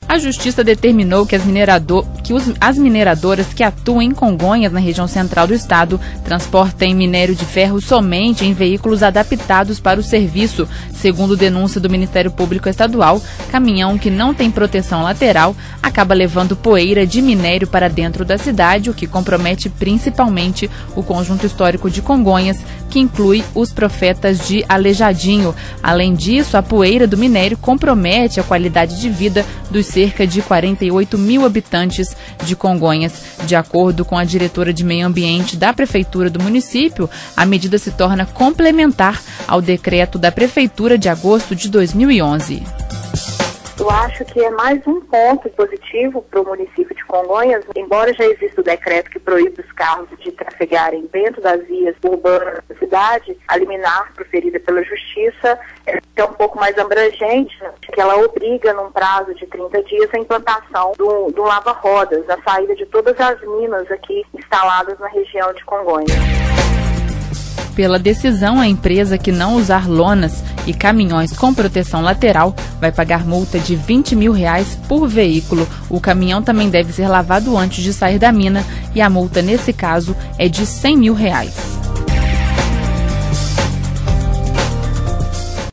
A Justiça determinou que as mineradoras que atuam em Congonhas, na região central do estado, transportem minério de ferro somente em veículos adaptados para o serviço. Segundo denúncia do Ministério Público Estadual, caminhão que não tem proteção lateral acaba levando poeira de minério para dentro da cidade, o que compromete principalmente o conjunto histórico de Congonhas, que inclui os Profetas de Aleijadinho. Além disso, a poeira do minério compromete a qualidade de vida dos cerca de 48 mil habitantes de Congonhas. De acordo com a diretora de Meio Ambiente da Prefeitura do município, a medida se torna complementar ao decreto da Prefeitura de agosto de 2011. Eu acho que é mais um ponto positivo para o município de Congonhas, embora já exista o decreto que proíbe os carros de trafegarem dentro das vias urbanas da cidade, a liminar proferida pela Justiça é um pouco mais abrangente, que ela obriga, num prazo de 30 dias, a implantação do lava-rodas, a saída de todas as minas aqui instaladas na região de Congonhas. Pela decisão, a empresa que não usar lonas e caminhões com proteção lateral vai pagar multa de R$20 mil por veículo. O caminhão também deve ser lavado antes de sair da mina e a multa, nesse caso, é de R$100 mil.